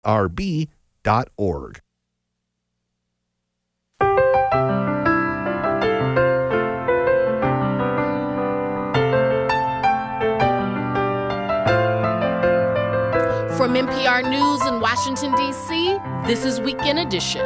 From NPR News in Washington, D.C., this is Weekend Edition.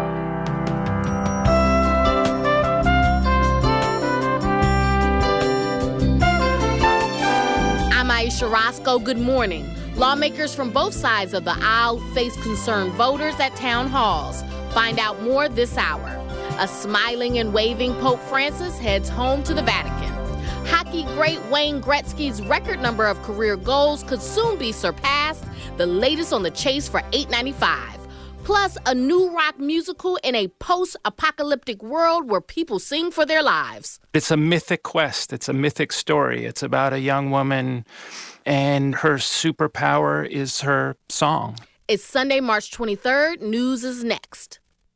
I'm Aisha Roscoe. Good morning. Lawmakers from both sides of the aisle face concerned voters at town halls. Find out more this hour. A smiling and waving Pope Francis heads home to the Vatican. Hockey great Wayne Gretzky's record number of career goals could soon be surpassed, the latest on the chase for 895. Plus, a new rock musical in a post-apocalyptic world where people sing for their lives. It's a mythic quest. It's a mythic story. It's about a young woman, and her superpower is her song. It's Sunday, March 23rd. News is next.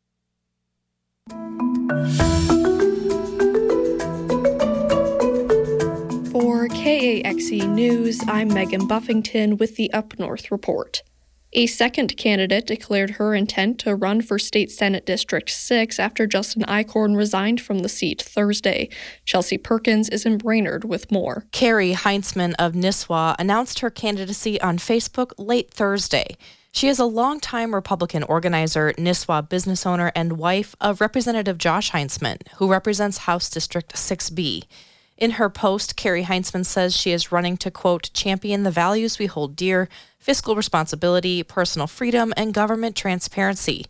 For KAXE News, I'm Megan Buffington with the Up North Report. A second candidate declared her intent to run for State Senate District 6 after Justin Eichhorn resigned from the seat Thursday. Chelsea Perkins is in Brainerd with more. Carrie Heintzman of Nisswa announced her candidacy on Facebook late Thursday. She is a longtime Republican organizer, Nisswa business owner, and wife of Representative Josh Heintzman, who represents House District 6B. In her post, Carrie Heintzman says she is running to, quote, champion the values we hold dear, fiscal responsibility, personal freedom, and government transparency.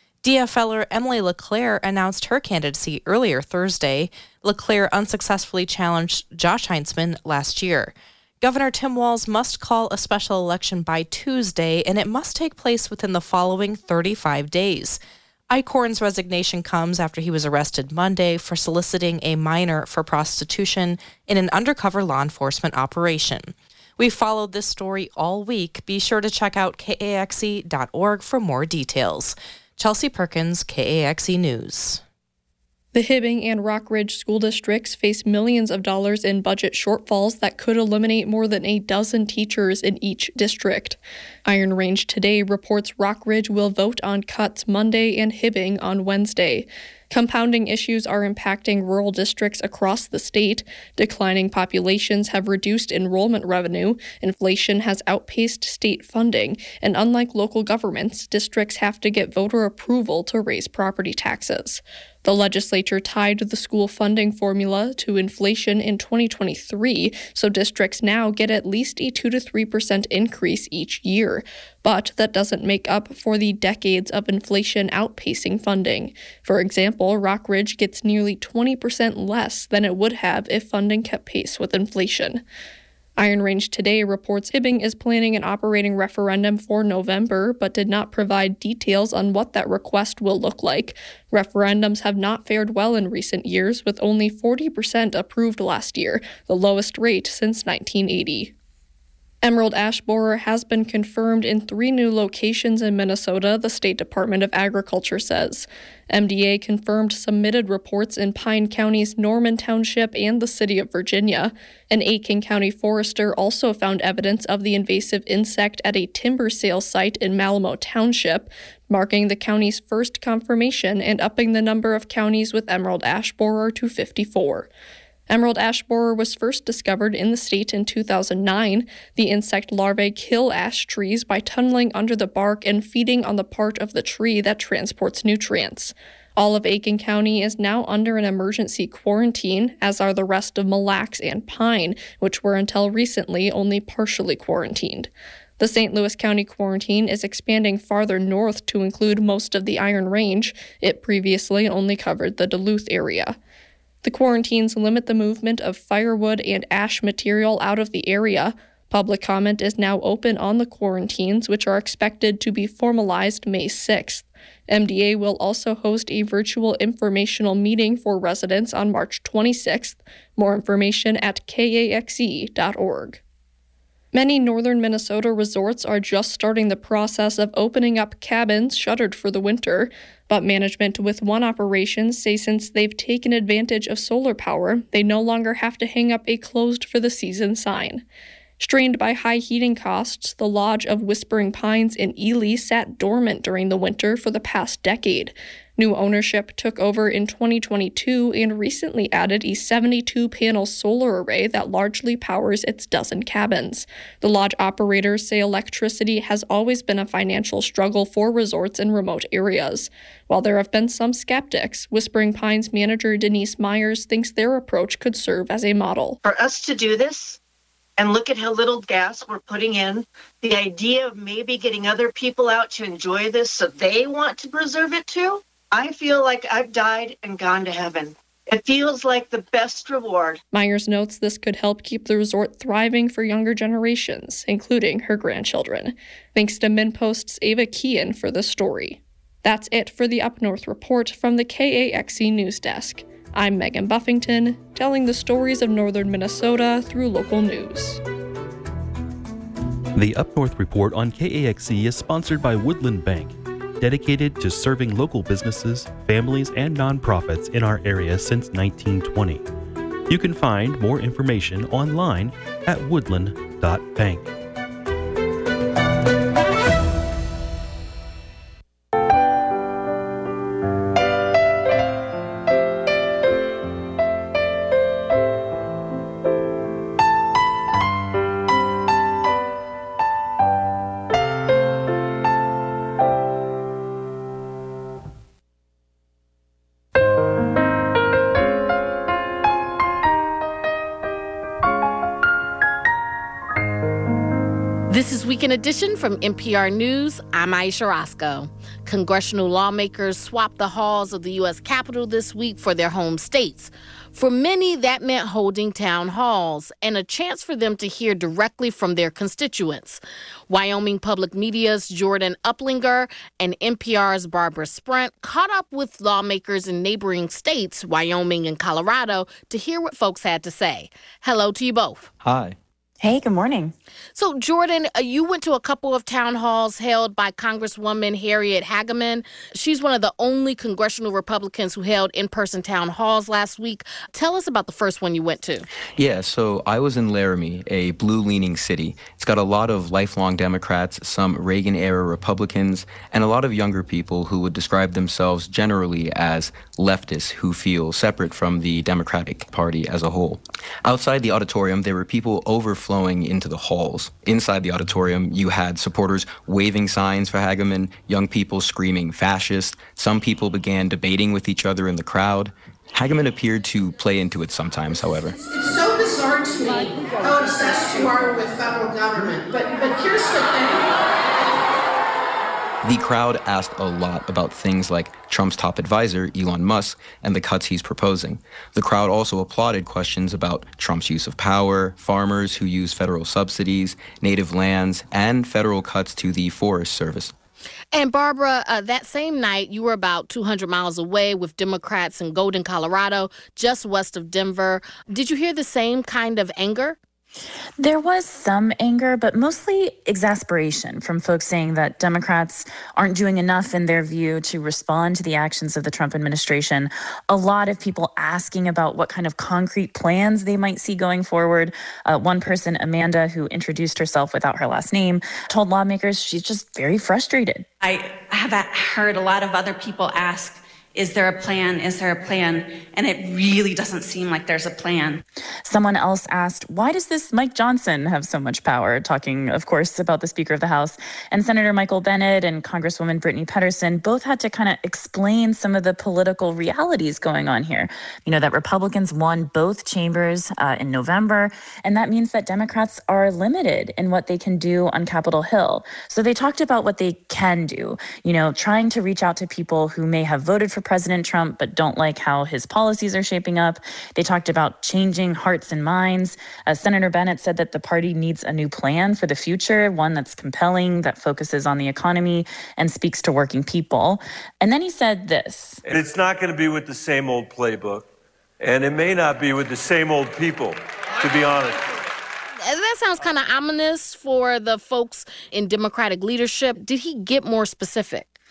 DFLer Emily LeClaire announced her candidacy earlier Thursday. LeClaire unsuccessfully challenged Josh Heintzman last year. Governor Tim Walz must call a special election by Tuesday, and it must take place within the following 35 days. Eichhorn's resignation comes after he was arrested Monday for soliciting a minor for prostitution in an undercover law enforcement operation. We followed this story all week. Be sure to check out KAXE.org for more details. Chelsea Perkins, KAXE News. The Hibbing and Rockridge school districts face millions of dollars in budget shortfalls that could eliminate more than a dozen teachers in each district. Iron Range Today reports Rockridge will vote on cuts Monday and Hibbing on Wednesday. Compounding issues are impacting rural districts across the state. Declining populations have reduced enrollment revenue, inflation has outpaced state funding, and unlike local governments, districts have to get voter approval to raise property taxes. The legislature tied the school funding formula to inflation in 2023, so districts now get at least a 2 to 3% increase each year. But that doesn't make up for the decades of inflation outpacing funding. For example, Rockridge gets nearly 20% less than it would have if funding kept pace with inflation. Iron Range Today reports Hibbing is planning an operating referendum for November, but did not provide details on what that request will look like. Referendums have not fared well in recent years, with only 40% approved last year, the lowest rate since 1980. Emerald ash borer has been confirmed in 3 new locations in Minnesota, the State Department of Agriculture says. MDA confirmed submitted reports in Pine County's Norman Township and the city of Virginia. An Aiken County forester also found evidence of the invasive insect at a timber sale site in Malamo Township, marking the county's first confirmation and upping the number of counties with emerald ash borer to 54. Emerald ash borer was first discovered in the state in 2009. The insect larvae kill ash trees by tunneling under the bark and feeding on the part of the tree that transports nutrients. All of Aiken County is now under an emergency quarantine, as are the rest of Mille Lacs and Pine, which were until recently only partially quarantined. The St. Louis County quarantine is expanding farther north to include most of the Iron Range. It previously only covered the Duluth area. The quarantines limit the movement of firewood and ash material out of the area. Public comment is now open on the quarantines, which are expected to be formalized May 6th. MDA will also host a virtual informational meeting for residents on March 26th. More information at kaxe.org. Many northern Minnesota resorts are just starting the process of opening up cabins shuttered for the winter, but management with one operation say since they've taken advantage of solar power, they no longer have to hang up a closed for the season sign. Strained by high heating costs, the Lodge of Whispering Pines in Ely sat dormant during the winter for the past decade. New ownership took over in 2022 and recently added a 72-panel solar array that largely powers its dozen cabins. The lodge operators say electricity has always been a financial struggle for resorts in remote areas. While there have been some skeptics, Whispering Pines manager Denise Myers thinks their approach could serve as a model. For us to do this and look at how little gas we're putting in, the idea of maybe getting other people out to enjoy this so they want to preserve it too, I feel like I've died and gone to heaven. It feels like the best reward. Myers notes this could help keep the resort thriving for younger generations, including her grandchildren. Thanks to MinnPost's Ava Kean for the story. That's it for the Up North Report from the KAXE News Desk. I'm Megan Buffington, telling the stories of northern Minnesota through local news. The Up North Report on KAXE is sponsored by Woodland Bank, dedicated to serving local businesses, families, and nonprofits in our area since 1920. You can find more information online at woodland.bank. This is Weekend Edition from NPR News. I'm Aisha Roscoe. Congressional lawmakers swapped the halls of the U.S. Capitol this week for their home states. For many, that meant holding town halls and a chance for them to hear directly from their constituents. Wyoming Public Media's Jordan Uplinger and NPR's Barbara Sprent caught up with lawmakers in neighboring states, Wyoming and Colorado, to hear what folks had to say. Hello to you both. Hi. Hey, good morning. So, Jordan, you went to a couple of town halls held by Congresswoman Harriet Hageman. She's one of the only congressional Republicans who held in-person town halls last week. Tell us about the first one you went to. Yeah, so I was in Laramie, a blue-leaning city. It's got a lot of lifelong Democrats, some Reagan-era Republicans, and a lot of younger people who would describe themselves generally as leftists who feel separate from the Democratic Party as a whole. Outside the auditorium, there were people overflowing into the halls. Inside the auditorium, you had supporters waving signs for Hageman, young people screaming fascist. Some people began debating with each other in the crowd. Hageman appeared to play into it sometimes, however. It's so bizarre to me how obsessed you are with federal government. But here's the thing. The crowd asked a lot about things like Trump's top advisor, Elon Musk, and the cuts he's proposing. The crowd also applauded questions about Trump's use of power, farmers who use federal subsidies, native lands, and federal cuts to the Forest Service. And Barbara, that same night, you were about 200 miles away with Democrats in Golden, Colorado, just west of Denver. Did you hear the same kind of anger? There was some anger, but mostly exasperation from folks saying that Democrats aren't doing enough in their view to respond to the actions of the Trump administration. A lot of people asking about what kind of concrete plans they might see going forward. One person, Amanda, who introduced herself without her last name, told lawmakers she's just very frustrated. I have heard a lot of other people ask, is there a plan? Is there a plan? And it really doesn't seem like there's a plan. Someone else asked, why does this Mike Johnson have so much power? Talking, of course, about the Speaker of the House. And Senator Michael Bennet and Congresswoman Brittany Pedersen both had to kind of explain some of the political realities going on here. You know, that Republicans won both chambers in November, and that means that Democrats are limited in what they can do on Capitol Hill. So they talked about what they can do, you know, trying to reach out to people who may have voted for President Trump but don't like how his policies are shaping up. They talked about changing hearts and minds. Senator Bennet said that the party needs a new plan for the future, one that's compelling, that focuses on the economy and speaks to working people. And then he said this. And it's not going to be with the same old playbook, and it may not be with the same old people, to be honest. That sounds kind of ominous for the folks in Democratic leadership. Did he get more specific?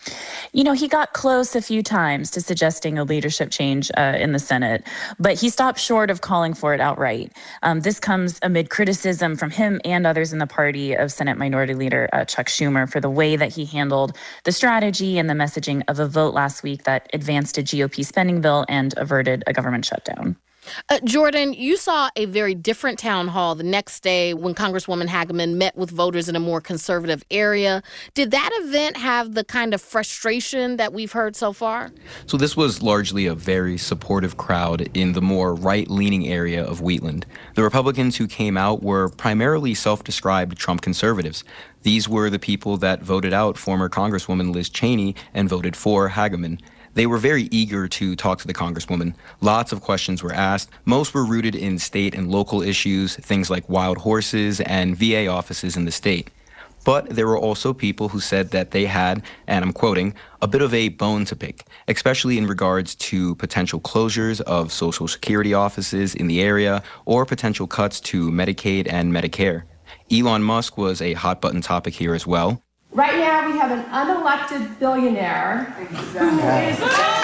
You know, he got close a few times to suggesting a leadership change in the Senate, but he stopped short of calling for it outright. This comes amid criticism from him and others in the party of Senate Minority Leader Chuck Schumer for the way that he handled the strategy and the messaging of a vote last week that advanced a GOP spending bill and averted a government shutdown. Jordan, you saw a very different town hall the next day when Congresswoman Hageman met with voters in a more conservative area. Did that event have the kind of frustration that we've heard so far? So this was largely a very supportive crowd in the more right-leaning area of Wheatland. The Republicans who came out were primarily self-described Trump conservatives. These were the people that voted out former Congresswoman Liz Cheney and voted for Hageman. They were very eager to talk to the Congresswoman. Lots of questions were asked. Most were rooted in state and local issues, things like wild horses and VA offices in the state. But there were also people who said that they had, and I'm quoting, a bit of a bone to pick, especially in regards to potential closures of Social Security offices in the area or potential cuts to Medicaid and Medicare. Elon Musk was a hot-button topic here as well. Right now, we have an unelected billionaire who is...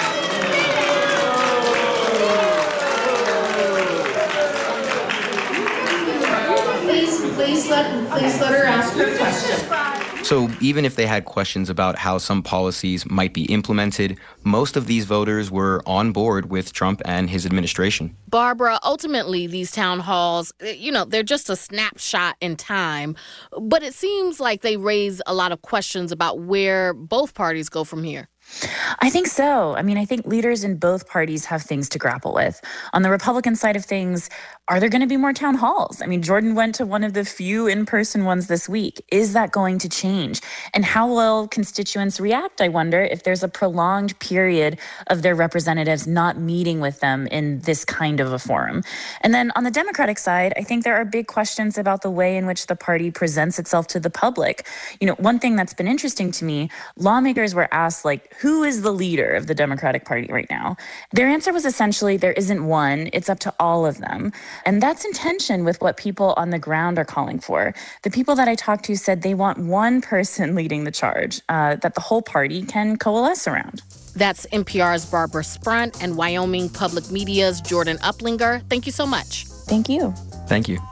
Please let her ask her question. So even if they had questions about how some policies might be implemented, most of these voters were on board with Trump and his administration. Barbara, ultimately, these town halls, they're just a snapshot in time. But it seems like they raise a lot of questions about where both parties go from here. I think so. I think leaders in both parties have things to grapple with. On the Republican side of things, are there going to be more town halls? Jordan went to one of the few in-person ones this week. Is that going to change? And how will constituents react, I wonder, if there's a prolonged period of their representatives not meeting with them in this kind of a forum? And then on the Democratic side, I think there are big questions about the way in which the party presents itself to the public. One thing that's been interesting to me, lawmakers were asked, who is the leader of the Democratic Party right now? Their answer was essentially there isn't one, it's up to all of them. And that's in tension with what people on the ground are calling for. The people that I talked to said they want one person leading the charge that the whole party can coalesce around. That's NPR's Barbara Sprunt and Wyoming Public Media's Jordan Uplinger. Thank you so much. Thank you. Thank you.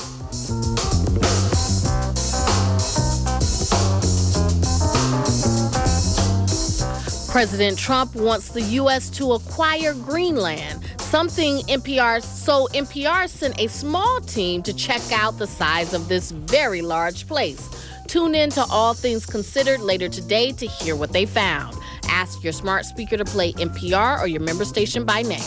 President Trump wants the U.S. to acquire Greenland, something NPR sent a small team to check out the size of this very large place. Tune in to All Things Considered later today to hear what they found. Ask your smart speaker to play NPR or your member station by name.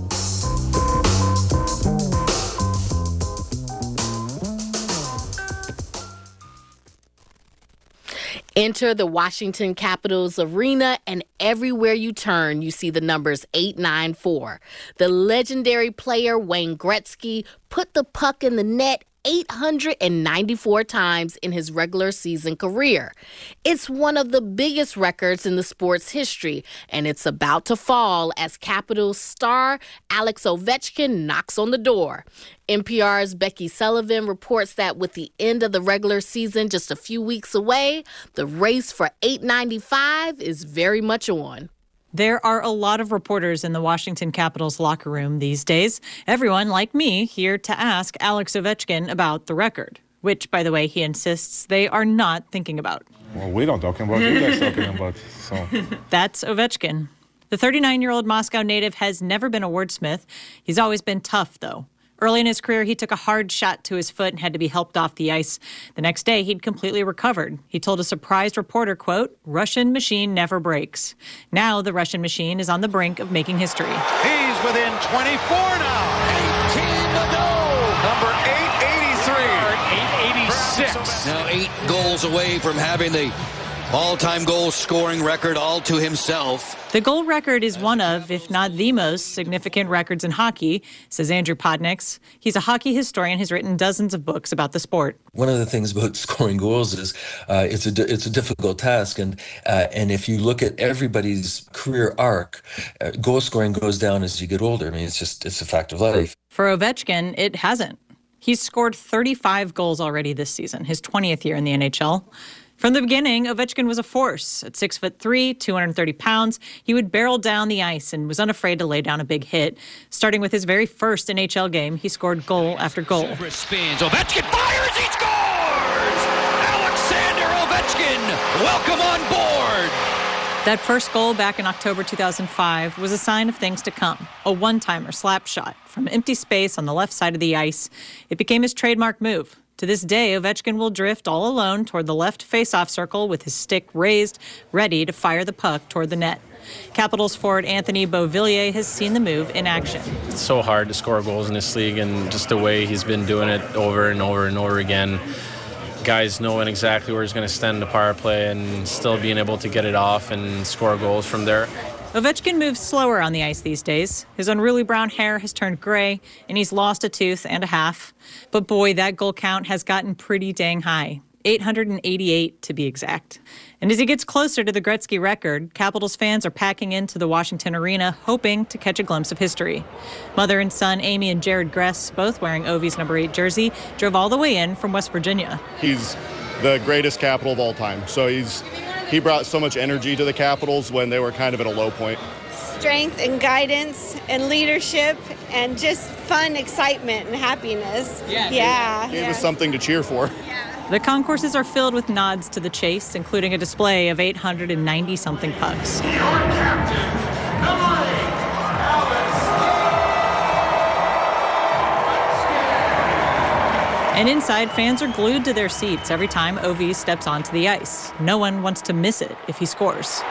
Enter the Washington Capitals arena, and everywhere you turn, you see the numbers 894. The legendary player Wayne Gretzky put the puck in the net 894 times in his regular season career. It's one of the biggest records in the sport's history, and it's about to fall as Capitals star Alex Ovechkin knocks on the door. NPR's Becky Sullivan reports that with the end of the regular season just a few weeks away, the race for 895 is very much on. There are a lot of reporters in the Washington Capitals locker room these days. Everyone, like me, here to ask Alex Ovechkin about the record, which, by the way, he insists they are not thinking about. Well, we don't talk about it. You guys talking about it. So. That's Ovechkin. The 39-year-old Moscow native has never been a wordsmith. He's always been tough, though. Early in his career, he took a hard shot to his foot and had to be helped off the ice. The next day, he'd completely recovered. He told a surprised reporter, quote, "Russian machine never breaks." Now the Russian machine is on the brink of making history. He's within 24 now. 18 to go. Number 883. 886. Now 8 goals away from having the all-time goal-scoring record all to himself. The goal record is one of, if not the most significant records in hockey, says Andrew Podniks. He's a hockey historian who's written dozens of books about the sport. One of the things about scoring goals is it's a difficult task, and if you look at everybody's career arc, goal scoring goes down as you get older. It's a fact of life. For Ovechkin, it hasn't. He's scored 35 goals already this season, his 20th year in the NHL. From the beginning, Ovechkin was a force. At 6'3", 230 pounds, he would barrel down the ice and was unafraid to lay down a big hit. Starting with his very first NHL game, he scored goal after goal. Spins. Ovechkin fires. He scores! Alexander Ovechkin, welcome on board. That first goal back in October 2005 was a sign of things to come. A one-timer slap shot from empty space on the left side of the ice. It became his trademark move. To this day, Ovechkin will drift all alone toward the left face-off circle with his stick raised, ready to fire the puck toward the net. Capitals forward Anthony Beauvillier has seen the move in action. It's so hard to score goals in this league, and just the way he's been doing it over and over and over again. Guys knowing exactly where he's going to stand in the power play and still being able to get it off and score goals from there. Ovechkin moves slower on the ice these days. His unruly brown hair has turned gray, and he's lost a tooth and a half. But boy, that goal count has gotten pretty dang high. 888 to be exact. And as he gets closer to the Gretzky record, Capitals fans are packing into the Washington Arena, hoping to catch a glimpse of history. Mother and son Amy and Jared Gress, both wearing Ovi's number 8 jersey, drove all the way in from West Virginia. He's the greatest Capital of all time. So he brought so much energy to the Capitals when they were kind of at a low point. Strength and guidance and leadership and just fun, excitement and happiness. Yeah. Gave us something to cheer for. The concourses are filled with nods to the chase, including a display of 890-something pucks. Your captain, number 8, And inside, fans are glued to their seats every time Ovi steps onto the ice. No one wants to miss it if he scores.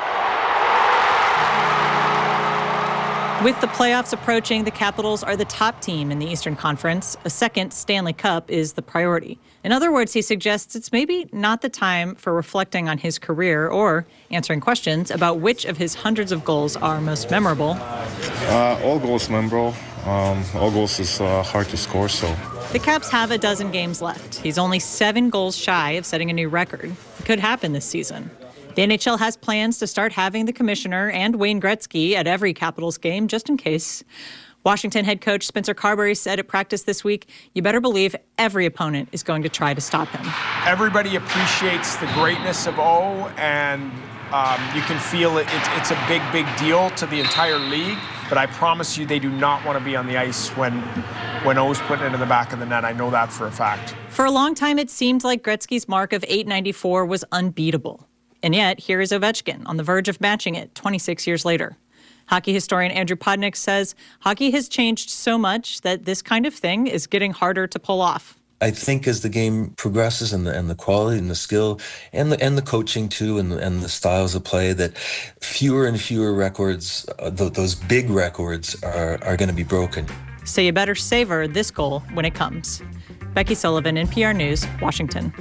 With the playoffs approaching, the Capitals are the top team in the Eastern Conference. A second Stanley Cup is the priority. In other words, he suggests it's maybe not the time for reflecting on his career or answering questions about which of his hundreds of goals are most memorable. All goals memorable. All goals is hard to score, so. The Caps have a dozen games left. He's only 7 goals shy of setting a new record. It could happen this season. The NHL has plans to start having the commissioner and Wayne Gretzky at every Capitals game, just in case. Washington head coach Spencer Carberry said at practice this week, you better believe every opponent is going to try to stop him. Everybody appreciates the greatness of O, and you can feel it. It's a big, big deal to the entire league. But I promise you, they do not want to be on the ice when O's putting it in the back of the net. I know that for a fact. For a long time, it seemed like Gretzky's mark of 894 was unbeatable. And yet, here is Ovechkin on the verge of matching it 26 years later. Hockey historian Andrew Podnick says hockey has changed so much that this kind of thing is getting harder to pull off. I think as the game progresses and the quality and the skill and the coaching too and the styles of play, that fewer and fewer records, those big records, are going to be broken. So you better savor this goal when it comes. Becky Sullivan, NPR News, Washington.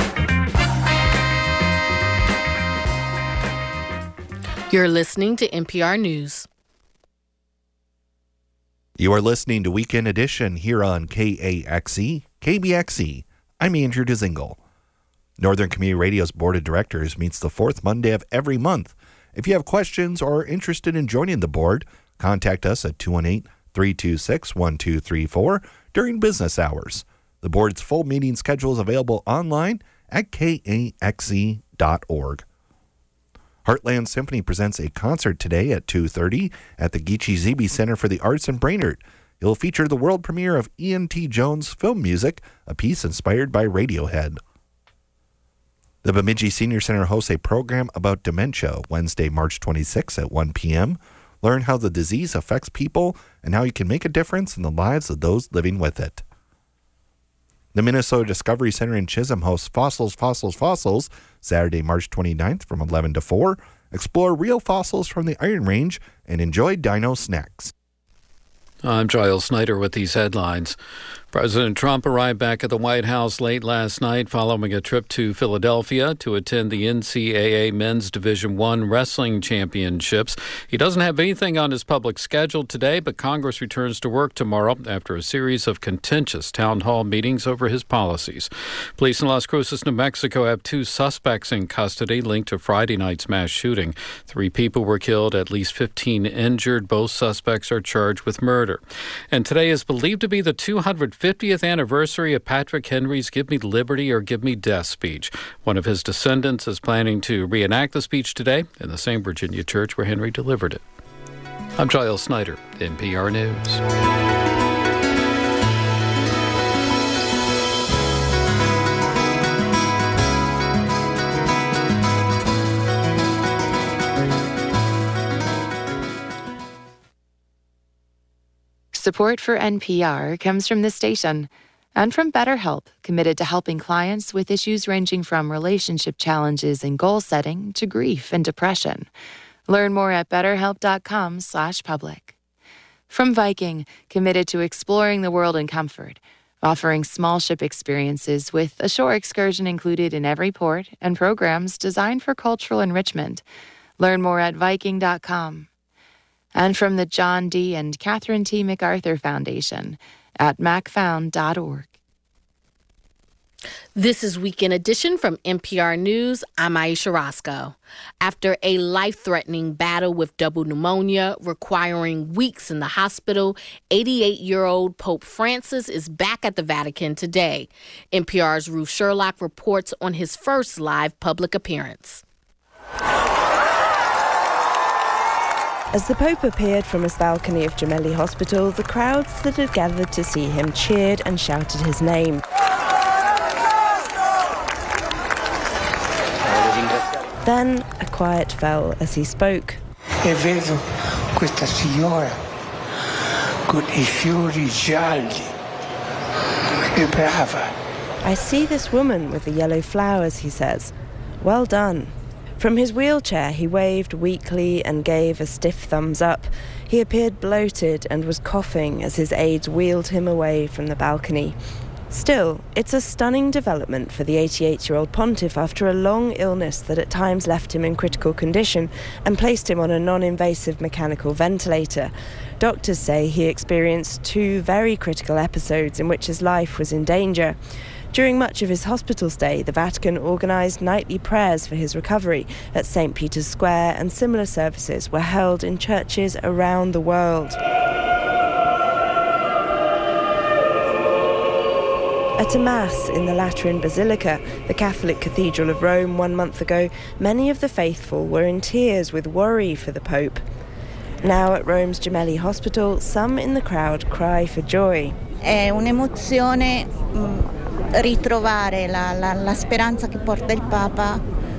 You're listening to NPR News. You are listening to Weekend Edition here on KAXE, KBXE. I'm Andrew Dzingel. Northern Community Radio's Board of Directors meets the fourth Monday of every month. If you have questions or are interested in joining the board, contact us at 218-326-1234 during business hours. The board's full meeting schedule is available online at kaxe.org. Heartland Symphony presents a concert today at 2:30 at the Geechee Zeebe Center for the Arts in Brainerd. It will feature the world premiere of Ian T. Jones' film music, a piece inspired by Radiohead. The Bemidji Senior Center hosts a program about dementia Wednesday, March 26 at 1 p.m. Learn how the disease affects people and how you can make a difference in the lives of those living with it. The Minnesota Discovery Center in Chisholm hosts Fossils, Fossils, Fossils, Saturday, March 29th from 11 to 4. Explore real fossils from the Iron Range and enjoy dino snacks. I'm Giles Snyder with these headlines. President Trump arrived back at the White House late last night following a trip to Philadelphia to attend the NCAA Men's Division I Wrestling Championships. He doesn't have anything on his public schedule today, but Congress returns to work tomorrow after a series of contentious town hall meetings over his policies. Police in Las Cruces, New Mexico have 2 suspects in custody linked to Friday night's mass shooting. 3 people were killed, at least 15 injured. Both suspects are charged with murder. And today is believed to be the 250th 50th anniversary of Patrick Henry's Give Me Liberty or Give Me Death speech. One of his descendants is planning to reenact the speech today in the same Virginia church where Henry delivered it. I'm Giles Snyder, NPR News. Support for NPR comes from this station and from BetterHelp, committed to helping clients with issues ranging from relationship challenges and goal setting to grief and depression. Learn more at betterhelp.com/public. From Viking, committed to exploring the world in comfort, offering small ship experiences with a shore excursion included in every port and programs designed for cultural enrichment. Learn more at Viking.com. And from the John D. and Catherine T. MacArthur Foundation at macfound.org. This is Weekend Edition from NPR News. I'm Aisha Roscoe. After a life-threatening battle with double pneumonia requiring weeks in the hospital, 88-year-old Pope Francis is back at the Vatican today. NPR's Ruth Sherlock reports on his first live public appearance. As the Pope appeared from his balcony of Gemelli Hospital, the crowds that had gathered to see him cheered and shouted his name. Then a quiet fell as he spoke. E vedo questa signora con I fiori gialli. Che brava. I see this woman with the yellow flowers, he says. Well done. From his wheelchair, he waved weakly and gave a stiff thumbs up. He appeared bloated and was coughing as his aides wheeled him away from the balcony. Still, it's a stunning development for the 88-year-old pontiff after a long illness that at times left him in critical condition and placed him on a non-invasive mechanical ventilator. Doctors say he experienced 2 very critical episodes in which his life was in danger. During much of his hospital stay, the Vatican organised nightly prayers for his recovery at St. Peter's Square, and similar services were held in churches around the world. At a Mass in the Lateran Basilica, the Catholic Cathedral of Rome 1 month ago, many of the faithful were in tears with worry for the Pope. Now at Rome's Gemelli Hospital, some in the crowd cry for joy. È un'emozione ritrovare la speranza che porta il Papa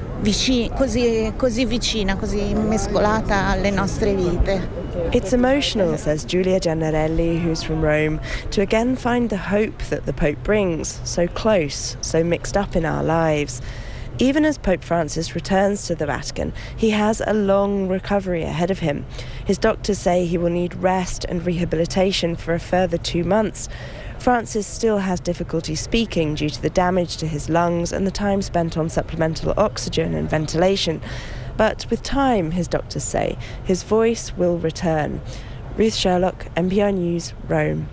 così vicina, così mescolata alle nostre vite. It's emotional, says Giulia Gennarelli, who's from Rome, to again find the hope that the Pope brings, so close, so mixed up in our lives. Even as Pope Francis returns to the Vatican, he has a long recovery ahead of him. His doctors say he will need rest and rehabilitation for a further 2 months. Francis still has difficulty speaking due to the damage to his lungs and the time spent on supplemental oxygen and ventilation. But with time, his doctors say, his voice will return. Ruth Sherlock, NPR News, Rome.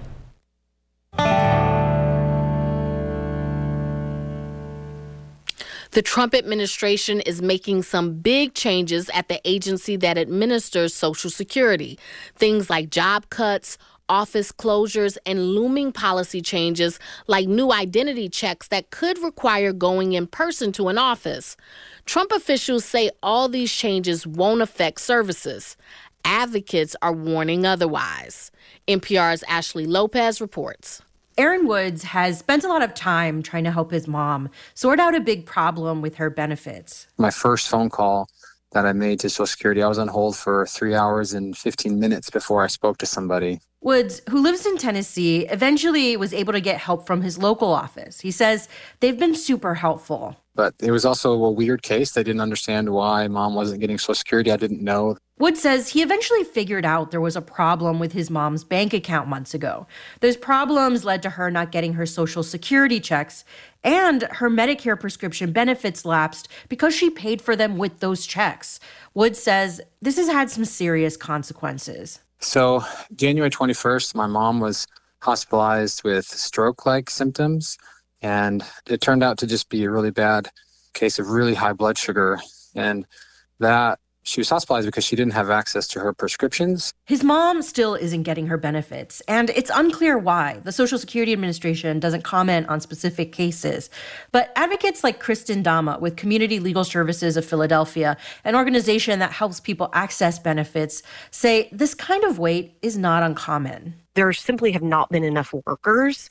The Trump administration is making some big changes at the agency that administers Social Security. Things like job cuts, office closures, and looming policy changes like new identity checks that could require going in person to an office. Trump officials say all these changes won't affect services. Advocates are warning otherwise. NPR's Ashley Lopez reports. Aaron Woods has spent a lot of time trying to help his mom sort out a big problem with her benefits. My first phone call that I made to Social Security, I was on hold for 3 hours and 15 minutes before I spoke to somebody. Woods, who lives in Tennessee, eventually was able to get help from his local office. He says they've been super helpful. But it was also a weird case. They didn't understand why mom wasn't getting Social Security. I didn't know. Woods says he eventually figured out there was a problem with his mom's bank account months ago. Those problems led to her not getting her Social Security checks, and her Medicare prescription benefits lapsed because she paid for them with those checks. Woods says this has had some serious consequences. So January 21st, my mom was hospitalized with stroke-like symptoms, and it turned out to just be a really bad case of really high blood sugar. And that She was hospitalized because she didn't have access to her prescriptions. His mom still isn't getting her benefits, and it's unclear why. The Social Security Administration doesn't comment on specific cases. But advocates like Kristen Dama with Community Legal Services of Philadelphia, an organization that helps people access benefits, say this kind of wait is not uncommon. There simply have not been enough workers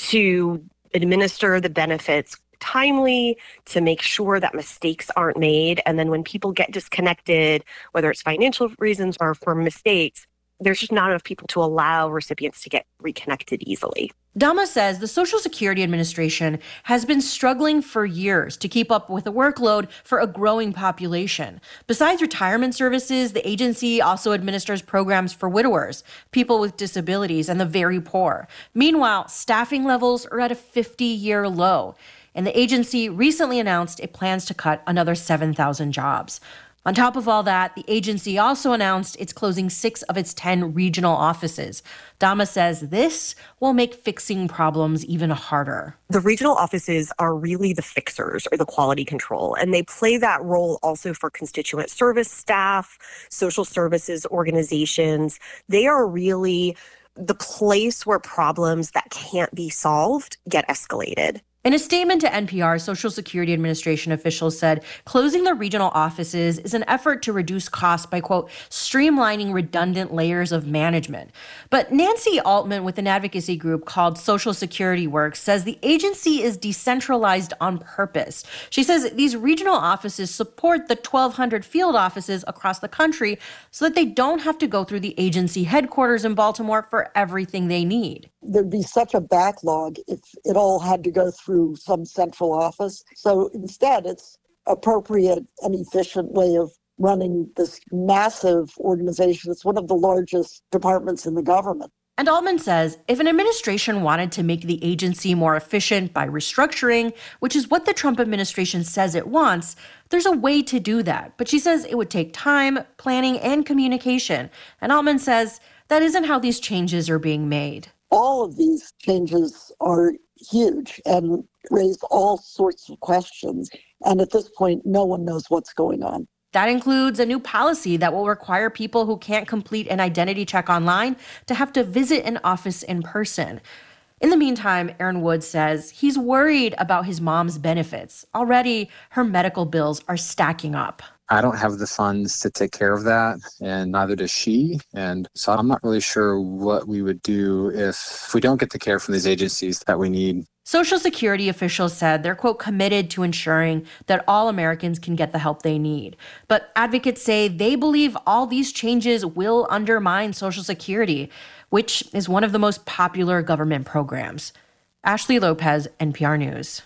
to administer the benefits timely, to make sure that mistakes aren't made. And then when people get disconnected, whether it's financial reasons or for mistakes, there's just not enough people to allow recipients to get reconnected easily. Dama says the Social Security Administration has been struggling for years to keep up with the workload for a growing population. Besides retirement services, the agency also administers programs for widowers, people with disabilities, and the very poor. Meanwhile, staffing levels are at a 50-year low. And the agency recently announced it plans to cut another 7,000 jobs. On top of all that, the agency also announced it's closing 6 of its 10 regional offices. Dama says this will make fixing problems even harder. The regional offices are really the fixers or the quality control, and they play that role also for constituent service staff, social services organizations. They are really the place where problems that can't be solved get escalated. In a statement to NPR, Social Security Administration officials said closing the regional offices is an effort to reduce costs by, quote, streamlining redundant layers of management. But Nancy Altman with an advocacy group called Social Security Works says the agency is decentralized on purpose. She says these regional offices support the 1,200 field offices across the country so that they don't have to go through the agency headquarters in Baltimore for everything they need. There'd be such a backlog if it all had to go through some central office. So instead, it's appropriate and efficient way of running this massive organization. It's one of the largest departments in the government. And Altman says if an administration wanted to make the agency more efficient by restructuring, which is what the Trump administration says it wants, there's a way to do that. But she says it would take time, planning, and communication. And Altman says that isn't how these changes are being made. All of these changes are huge and raise all sorts of questions. And at this point, no one knows what's going on. That includes a new policy that will require people who can't complete an identity check online to have to visit an office in person. In the meantime, Aaron Woods says he's worried about his mom's benefits. Already, her medical bills are stacking up. I don't have the funds to take care of that, and neither does she. And so I'm not really sure what we would do if we don't get the care from these agencies that we need. Social Security officials said they're, quote, committed to ensuring that all Americans can get the help they need. But advocates say they believe all these changes will undermine Social Security, which is one of the most popular government programs. Ashley Lopez, NPR News.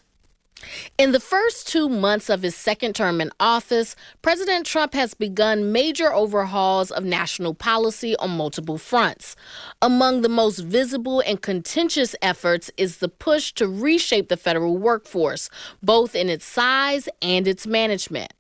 In the first 2 months of his second term in office, President Trump has begun major overhauls of national policy on multiple fronts. Among the most visible and contentious efforts is the push to reshape the federal workforce, both in its size and its management.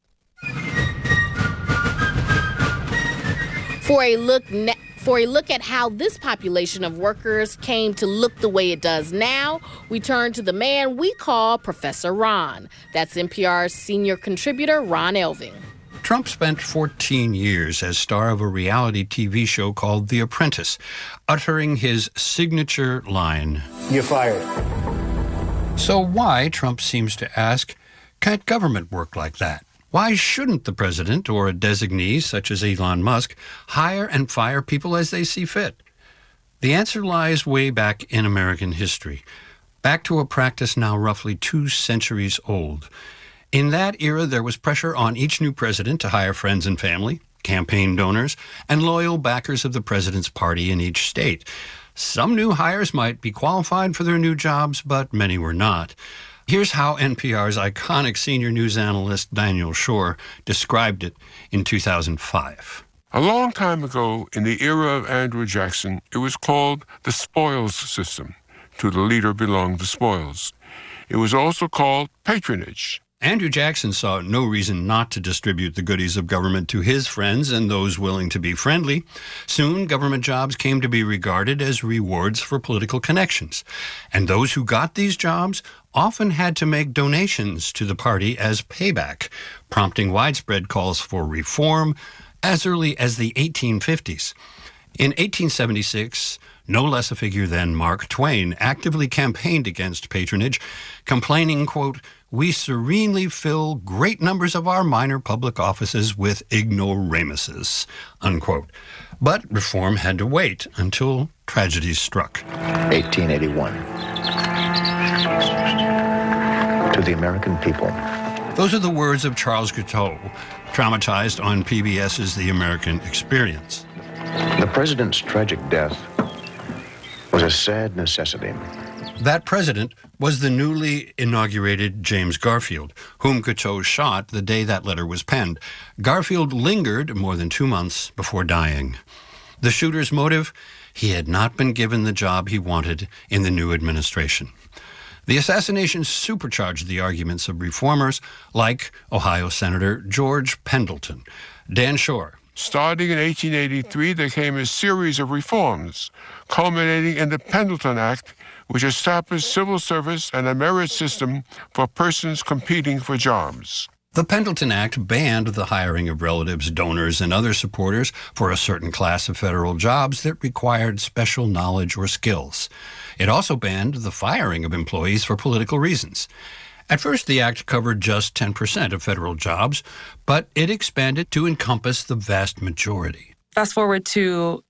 For a look at how this population of workers came to look the way it does now, we turn to the man we call Professor Ron. That's NPR's senior contributor, Ron Elving. Trump spent 14 years as star of a reality TV show called The Apprentice, uttering his signature line, "You're fired." So why, Trump seems to ask, can't government work like that? Why shouldn't the president or a designee such as Elon Musk hire and fire people as they see fit? The answer lies way back in American history, back to a practice now roughly 2 centuries old. In that era, there was pressure on each new president to hire friends and family, campaign donors, and loyal backers of the president's party in each state. Some new hires might be qualified for their new jobs, but many were not. Here's how NPR's iconic senior news analyst Daniel Schorr described it in 2005. A long time ago, in the era of Andrew Jackson, it was called the spoils system. To the leader belonged the spoils. It was also called patronage. Andrew Jackson saw no reason not to distribute the goodies of government to his friends and those willing to be friendly. Soon, government jobs came to be regarded as rewards for political connections. And those who got these jobs often had to make donations to the party as payback, prompting widespread calls for reform as early as the 1850s. In 1876, no less a figure than Mark Twain actively campaigned against patronage, complaining, quote, "We serenely fill great numbers of our minor public offices with ignoramuses," unquote. But reform had to wait until tragedies struck. 1881. To the American people. Those are the words of Charles Guiteau, traumatized on PBS's The American Experience. The president's tragic death was a sad necessity. That president was the newly inaugurated James Garfield, whom Guiteau shot the day that letter was penned. Garfield lingered more than 2 months before dying. The shooter's motive? He had not been given the job he wanted in the new administration. The assassination supercharged the arguments of reformers like Ohio Senator George Pendleton. Dan Shore. Starting in 1883, there came a series of reforms, culminating in the Pendleton Act, which established civil service and a merit system for persons competing for jobs. The Pendleton Act banned the hiring of relatives, donors, and other supporters for a certain class of federal jobs that required special knowledge or skills. It also banned the firing of employees for political reasons. At first, the act covered just 10% of federal jobs, but it expanded to encompass the vast majority. Fast forward to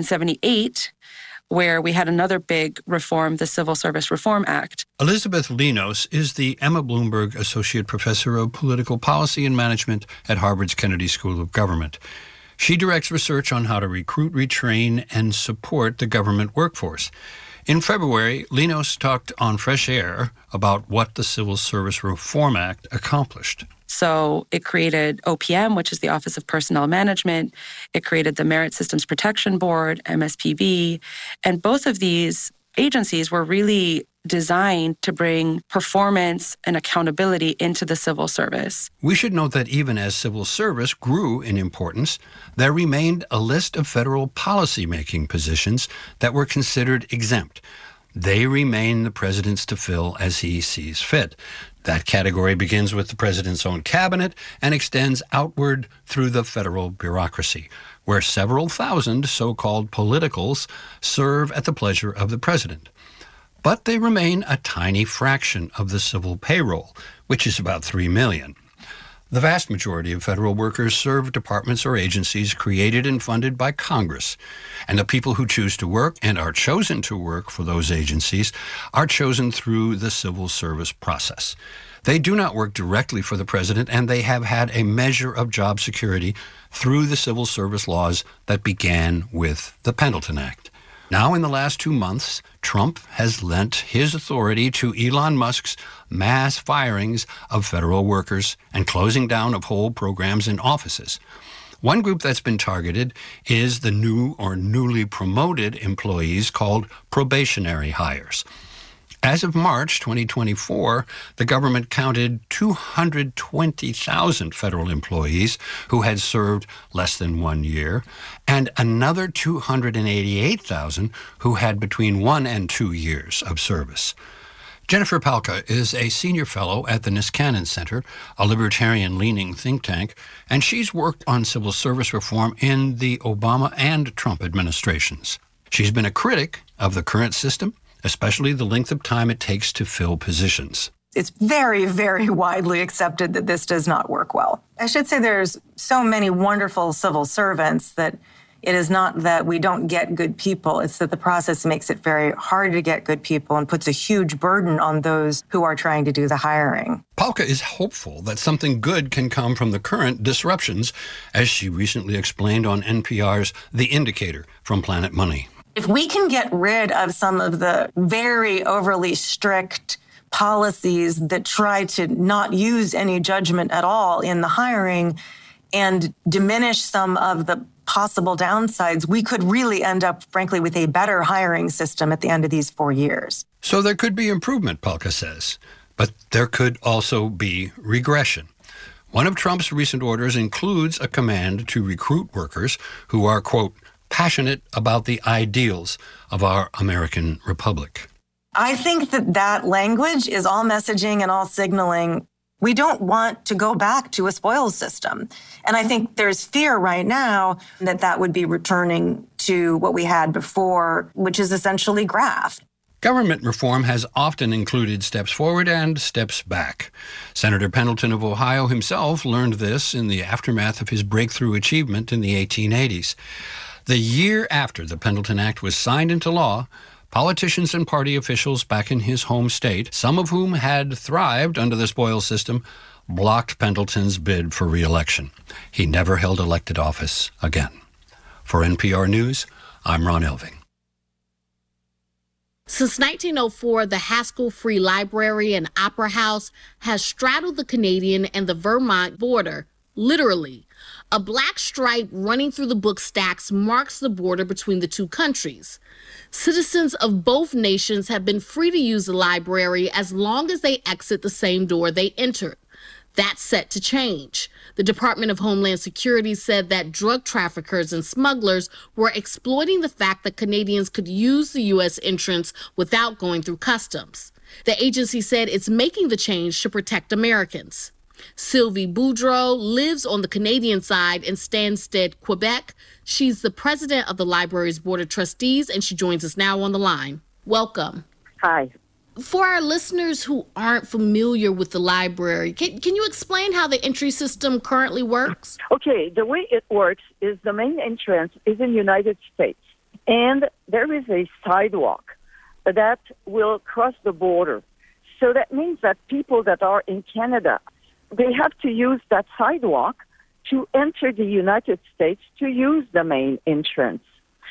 1978, where we had another big reform, the Civil Service Reform Act. Elizabeth Linos is the Emma Bloomberg Associate Professor of Political Policy and Management at Harvard's Kennedy School of Government. She directs research on how to recruit, retrain, and support the government workforce. In February, Linos talked on Fresh Air about what the Civil Service Reform Act accomplished. So it created OPM, which is the Office of Personnel Management. It created the Merit Systems Protection Board, MSPB. And both of these agencies were really designed to bring performance and accountability into the civil service. We should note that even as civil service grew in importance, there remained a list of federal policy-making positions that were considered exempt. They remain the president's to fill as he sees fit. That category begins with the president's own cabinet and extends outward through the federal bureaucracy, where several thousand so-called politicals serve at the pleasure of the president. But they remain a tiny fraction of the civil payroll, which is about 3 million. The vast majority of federal workers serve departments or agencies created and funded by Congress, and the people who choose to work and are chosen to work for those agencies are chosen through the civil service process. They do not work directly for the president, and they have had a measure of job security through the civil service laws that began with the Pendleton Act. Now, in the last 2 months, Trump has lent his authority to Elon Musk's mass firings of federal workers and closing down of whole programs and offices. One group that's been targeted is the new or newly promoted employees called probationary hires. As of March 2024, the government counted 220,000 federal employees who had served less than 1 year, and another 288,000 who had between 1 and 2 years of service. Jennifer Palka is a senior fellow at the Niskanen Center, a libertarian-leaning think tank, and she's worked on civil service reform in the Obama and Trump administrations. She's been a critic of the current system, especially the length of time it takes to fill positions. It's very, very widely accepted that this does not work well. I should say there's so many wonderful civil servants that it is not that we don't get good people. It's that the process makes it very hard to get good people and puts a huge burden on those who are trying to do the hiring. Palka is hopeful that something good can come from the current disruptions, as she recently explained on NPR's The Indicator from Planet Money. If we can get rid of some of the very overly strict policies that try to not use any judgment at all in the hiring and diminish some of the possible downsides, we could really end up, frankly, with a better hiring system at the end of these 4 years. So there could be improvement, Palka says. But there could also be regression. One of Trump's recent orders includes a command to recruit workers who are, quote, passionate about the ideals of our American republic. I think that language is all messaging and all signaling. We don't want to go back to a spoils system. And I think there's fear right now that would be returning to what we had before, which is essentially graft. Government reform has often included steps forward and steps back. Senator Pendleton of Ohio himself learned this in the aftermath of his breakthrough achievement in the 1880s. The year after the Pendleton Act was signed into law, politicians and party officials back in his home state, some of whom had thrived under the spoils system, blocked Pendleton's bid for re-election. He never held elected office again. For NPR News, I'm Ron Elving. Since 1904, the Haskell Free Library and Opera House has straddled the Canadian and the Vermont border, literally. A black stripe running through the book stacks marks the border between the two countries. Citizens of both nations have been free to use the library as long as they exit the same door they entered. That's set to change. The Department of Homeland Security said that drug traffickers and smugglers were exploiting the fact that Canadians could use the U.S. entrance without going through customs. The agency said it's making the change to protect Americans. Sylvie Boudreau lives on the Canadian side in Stansted, Quebec. She's the president of the library's board of trustees, and she joins us now on the line. Welcome. Hi. For our listeners who aren't familiar with the library, can you explain how the entry system currently works? Okay, the way it works is the main entrance is in the United States, and there is a sidewalk that will cross the border. So that means that people that are in Canada, they have to use that sidewalk to enter the United States to use the main entrance.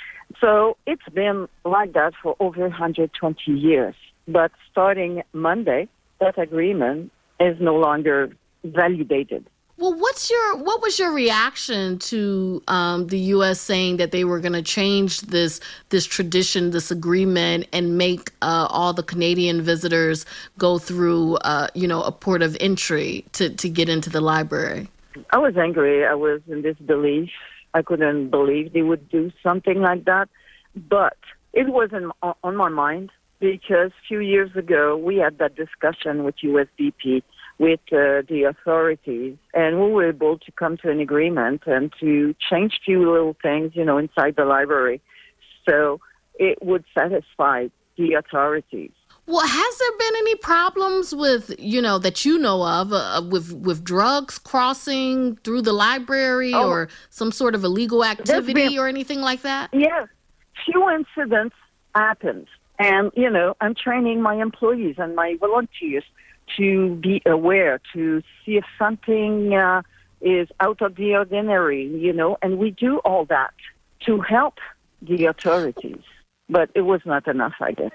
So it's been like that for over 120 years. But starting Monday, that agreement is no longer validated. Well, what was your reaction to the U.S. saying that they were going to change this tradition, this agreement, and make all the Canadian visitors go through, a port of entry to get into the library? I was angry. I was in disbelief. I couldn't believe they would do something like that. But it wasn't on my mind because a few years ago we had that discussion with USDP, with the authorities, and we were able to come to an agreement and to change a few little things, inside the library. So it would satisfy the authorities. Well, has there been any problems with, that you know of, with drugs crossing through the library or some sort of illegal activity or anything like that? Yeah, few incidents happened. And, I'm training my employees and my volunteers to be aware, to see if something is out of the ordinary, and we do all that to help the authorities. But it was not enough, I guess.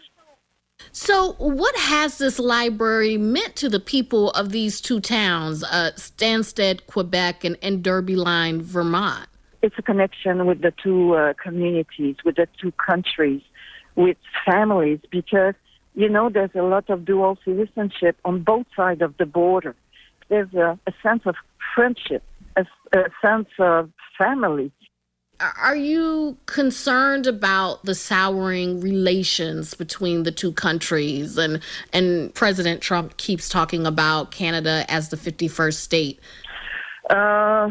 So what has this library meant to the people of these two towns, Stansted, Quebec, and Derby Line, Vermont? It's a connection with the two communities, with the two countries, with families, because, there's a lot of dual citizenship on both sides of the border. There's a sense of friendship, a sense of family. Are you concerned about the souring relations between the two countries? And President Trump keeps talking about Canada as the 51st state. I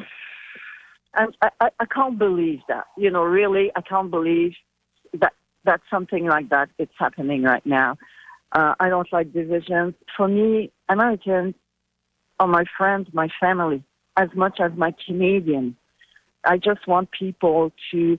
can't believe that. Really, I can't believe that something like that is happening right now. I don't like divisions. For me, Americans are my friends, my family, as much as my Canadians. I just want people to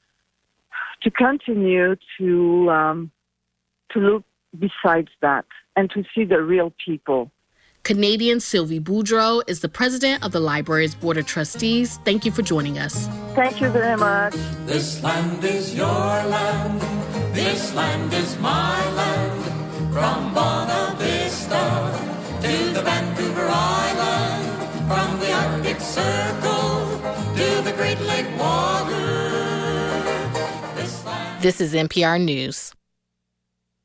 continue to look besides that and to see the real people. Canadian Sylvie Boudreau is the president of the library's board of trustees. Thank you for joining us. Thank you very much. This land is your land. This land is my land. From Buena Vista to the Vancouver Island. From the Arctic Circle to the Great Lake water. This is NPR News.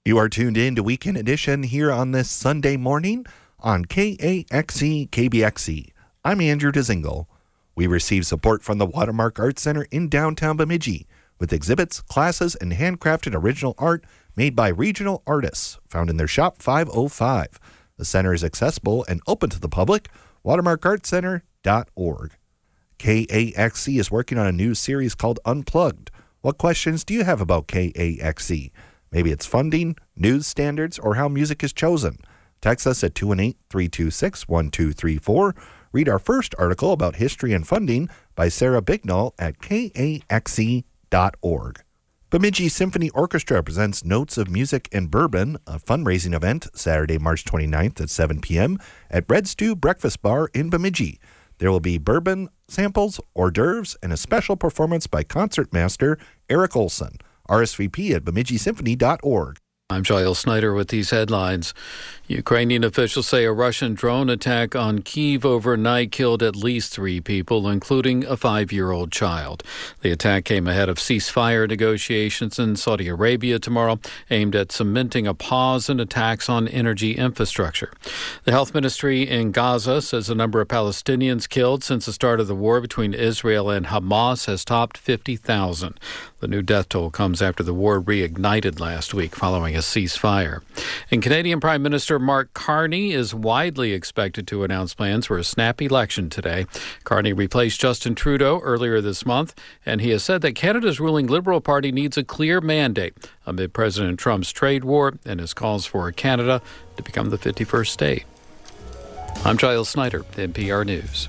You are tuned in to Weekend Edition here on this Sunday morning on KAXE KBXE. I'm Andrew Dzingel. We receive support from the Watermark Art Center in downtown Bemidji with exhibits, classes, and handcrafted original art made by regional artists found in their Shop 505. The center is accessible and open to the public. watermarkartcenter.org. KAXE is working on a new series called Unplugged. What questions do you have about KAXE? Maybe it's funding, news standards, or how music is chosen. Text us at 218-326-1234. Read our first article about history and funding by Sarah Bignall at kaxe.org. Bemidji Symphony Orchestra presents Notes of Music and Bourbon, a fundraising event Saturday, March 29th at 7 p.m. at Red Stew Breakfast Bar in Bemidji. There will be bourbon samples, hors d'oeuvres, and a special performance by concertmaster Eric Olson. RSVP at bemidjisymphony.org. I'm Giles Snyder with these headlines. Ukrainian officials say a Russian drone attack on Kyiv overnight killed at least 3 people, including a 5-year-old child. The attack came ahead of ceasefire negotiations in Saudi Arabia tomorrow, aimed at cementing a pause in attacks on energy infrastructure. The health ministry in Gaza says the number of Palestinians killed since the start of the war between Israel and Hamas has topped 50,000. The new death toll comes after the war reignited last week following a ceasefire. And Canadian Prime Minister Mark Carney is widely expected to announce plans for a snap election today. Carney replaced Justin Trudeau earlier this month, and he has said that Canada's ruling Liberal Party needs a clear mandate amid President Trump's trade war and his calls for Canada to become the 51st state. I'm Giles Snyder, NPR News.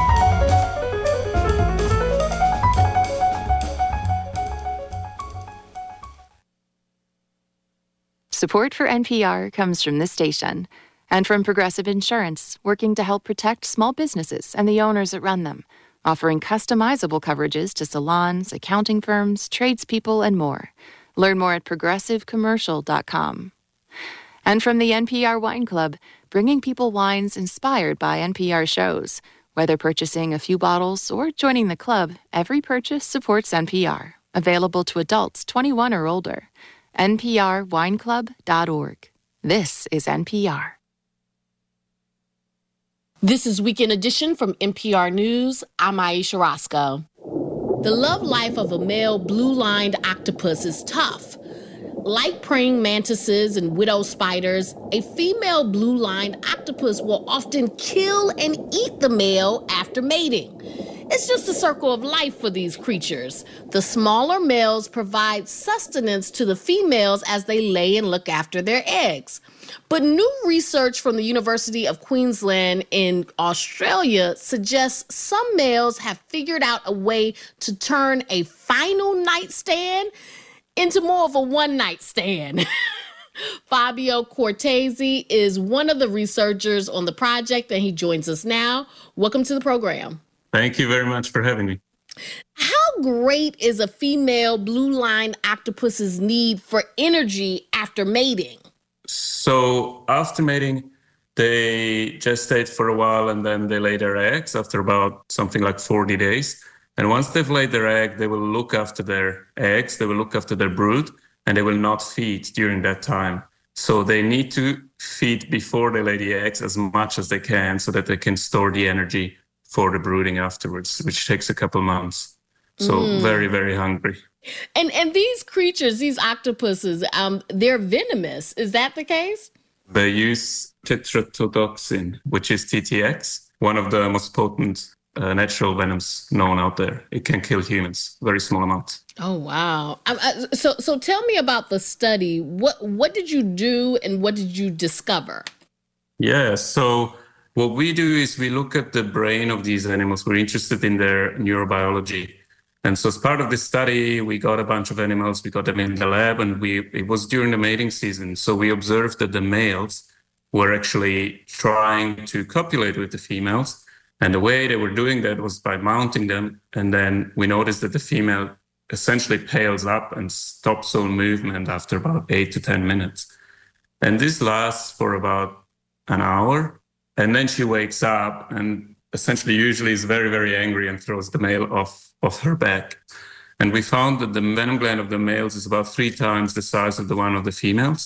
Support for NPR comes from this station and from Progressive Insurance, working to help protect small businesses and the owners that run them, offering customizable coverages to salons, accounting firms, tradespeople, and more. Learn more at progressivecommercial.com. And from the NPR Wine Club, bringing people wines inspired by NPR shows. Whether purchasing a few bottles or joining the club, every purchase supports NPR. Available to adults 21 or older. NPRWineClub.org. This is NPR. This is Weekend Edition from NPR News. I'm Aisha Roscoe. The love life of a male blue-lined octopus is tough. Like praying mantises and widow spiders, a female blue-lined octopus will often kill and eat the male after mating. It's just a circle of life for these creatures. The smaller males provide sustenance to the females as they lay and look after their eggs. But new research from the University of Queensland in Australia suggests some males have figured out a way to turn a final nightstand into more of a one-night stand. Fabio Cortese is one of the researchers on the project, and he joins us now. Welcome to the program. Thank you very much for having me. How great is a female blue-lined octopus's need for energy after mating? So after mating, they gestate for a while and then they lay their eggs after about something like 40 days. And once they've laid their egg, they will look after their eggs, they will look after their brood, and they will not feed during that time. So they need to feed before they lay the eggs as much as they can so that they can store the energy for the brooding afterwards, which takes a couple months. So very, very hungry. And these creatures, these octopuses, they're venomous. Is that the case? They use tetrodotoxin, which is TTX, one of the most potent natural venoms known out there. It can kill humans, very small amounts. Oh, wow. So tell me about the study. What did you do and what did you discover? Yeah, so what we do is we look at the brain of these animals. We're interested in their neurobiology. And so as part of this study, we got a bunch of animals, we got them in the lab, and it was during the mating season. So we observed that the males were actually trying to copulate with the females. And the way they were doing that was by mounting them. And then we noticed that the female essentially pales up and stops all movement after about 8 to 10 minutes. And this lasts for about an hour. And then she wakes up and essentially usually is very, very angry and throws the male off her back. And we found that the venom gland of the males is about 3 times the size of the one of the females.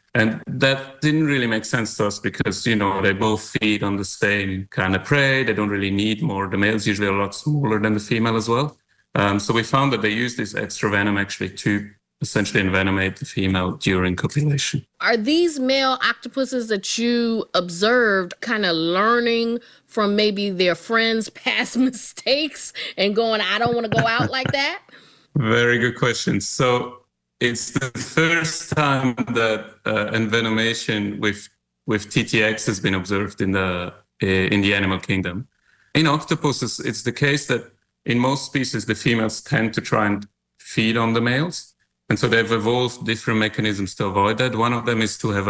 And that didn't really make sense to us because, they both feed on the same kind of prey. They don't really need more. The male's usually a lot smaller than the female as well. So we found that they use this extra venom actually to essentially envenomate the female during copulation. Are these male octopuses that you observed kind of learning from maybe their friends' past mistakes and going, I don't want to go out like that? Very good question. So it's the first time that envenomation with TTX has been observed in the animal kingdom. In octopuses, it's the case that in most species, the females tend to try and feed on the males. And so they've evolved different mechanisms to avoid that. One of them is to have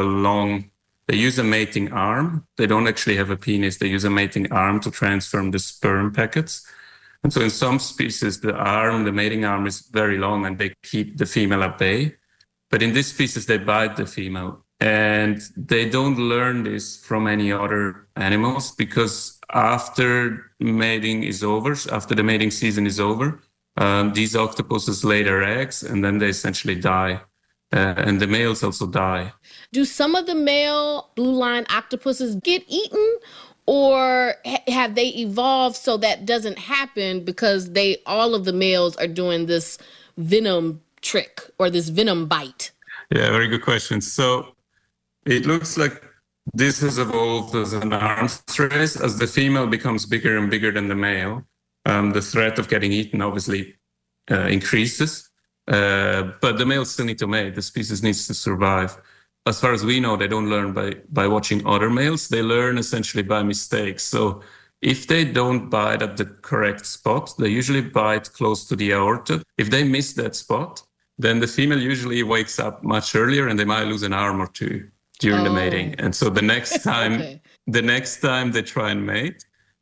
they use a mating arm. They don't actually have a penis. They use a mating arm to transfer the sperm packets. And so in some species, the mating arm is very long and they keep the female at bay. But in this species, they bite the female. And they don't learn this from any other animals because after mating is over, after the mating season is over, these octopuses lay their eggs and then they essentially die. And the males also die. Do some of the male blue line octopuses get eaten, or have they evolved so that doesn't happen because all of the males are doing this venom trick or this venom bite? Yeah, very good question. So it looks like this has evolved as an arms race. As the female becomes bigger and bigger than the male, the threat of getting eaten obviously increases. But the males still need to mate. The species needs to survive. As far as we know, they don't learn by watching other males. They learn essentially by mistakes. So if they don't bite at the correct spot, they usually bite close to the aorta. If they miss that spot, then the female usually wakes up much earlier and they might lose an arm or two during the mating. And so the next time, they try and mate,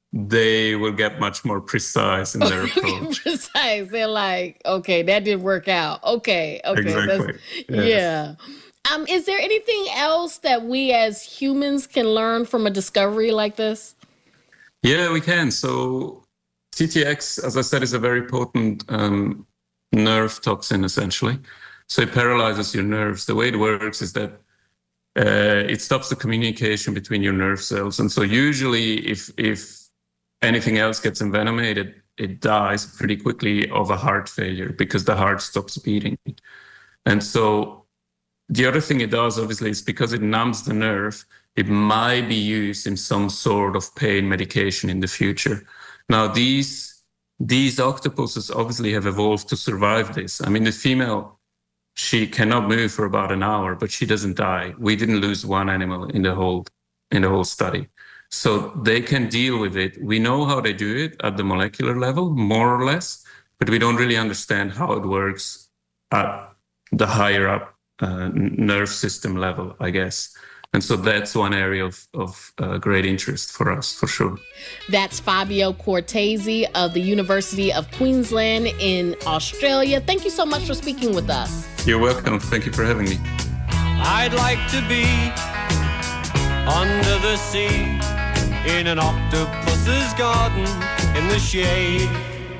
they will get much more precise in their approach. Precise. They're like, okay, that didn't work out. Okay. Exactly. Yeah. Is there anything else that we as humans can learn from a discovery like this? Yeah, we can. So TTX, as I said, is a very potent nerve toxin, essentially. So it paralyzes your nerves. The way it works is that it stops the communication between your nerve cells. And so usually if anything else gets envenomated, it dies pretty quickly of a heart failure because the heart stops beating. And so the other thing it does, obviously, is because it numbs the nerve, it might be used in some sort of pain medication in the future. Now, these octopuses obviously have evolved to survive this. I mean, the female, she cannot move for about an hour, but she doesn't die. We didn't lose one animal in the whole study. So they can deal with it. We know how they do it at the molecular level, more or less, but we don't really understand how it works at the higher up nerve system level, I guess. And so that's one area of great interest for us, for sure. That's Fabio Cortese of the University of Queensland in Australia. Thank you so much for speaking with us. You're welcome. Thank you for having me. I'd like to be under the sea in an octopus's garden in the shade.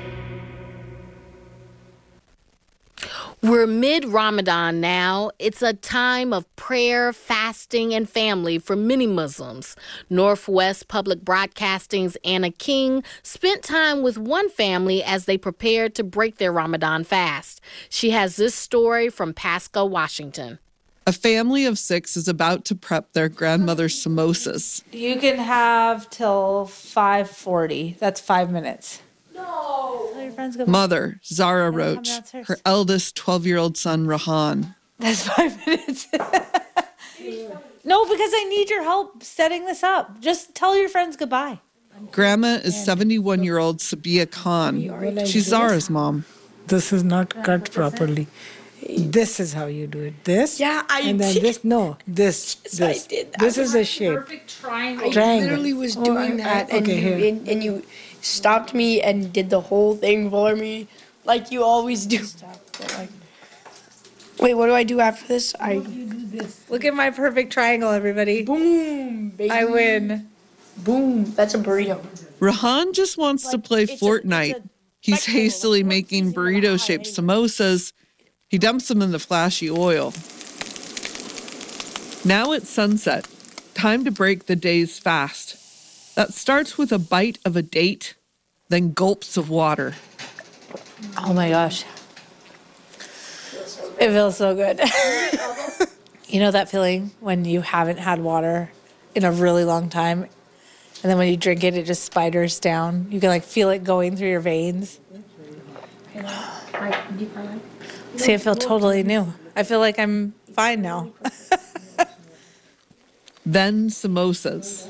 We're mid-Ramadan now. It's a time of prayer, fasting, and family for many Muslims. Northwest Public Broadcasting's Anna King spent time with one family as they prepared to break their Ramadan fast. She has this story from Pasco, Washington. A family of 6 is about to prep their grandmother's samosas. You can have till 5:40. That's 5 minutes. No. Tell your friends go. Mother, Zara Roach, her eldest 12-year-old son, Rahan. That's 5 minutes. No, because I need your help setting this up. Just tell your friends goodbye. Grandma is 71-year-old Sabia Khan. She's Zara's mom. This is not cut properly. This is how you do it. This. Yeah, and then this. No, this. Yes, I did. This is a shape. Perfect triangle. I literally was doing that, and you stopped me and did the whole thing for me, like you always do. Wait, what do I do after this? You do this. Look at my perfect triangle, everybody. Boom, baby. I win. Boom. That's a burrito. Rahan just wants to play Fortnite. He's hastily making burrito-shaped samosas. He dumps them in the flashy oil. Now it's sunset. Time to break the day's fast. That starts with a bite of a date, then gulps of water. Oh my gosh. It feels so good. You know that feeling when you haven't had water in a really long time, and then when you drink it, it just spiders down. You can like feel it going through your veins. See, I feel totally new. I feel like I'm fine now. Then samosas.